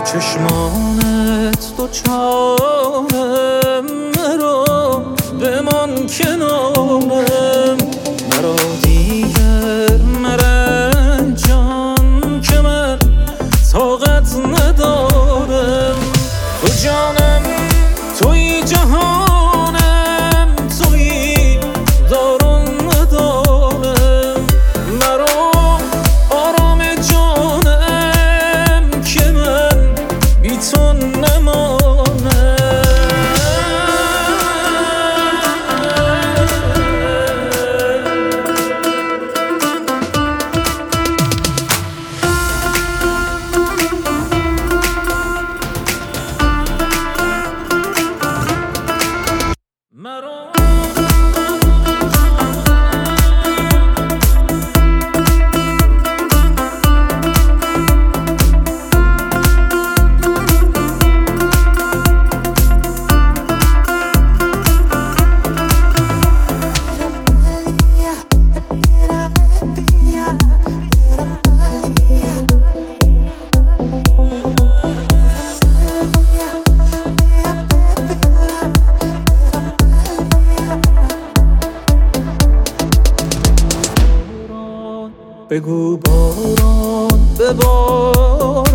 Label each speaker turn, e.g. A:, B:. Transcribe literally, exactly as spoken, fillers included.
A: چشمانت دو چارم مرا بمان کنارم مرا دیگر مرنجان که من طاقت ندارم تو جانم توی جهانم توی دارم ندارم مرا آرام جانم که من بی تو نمانم بگو باران ببار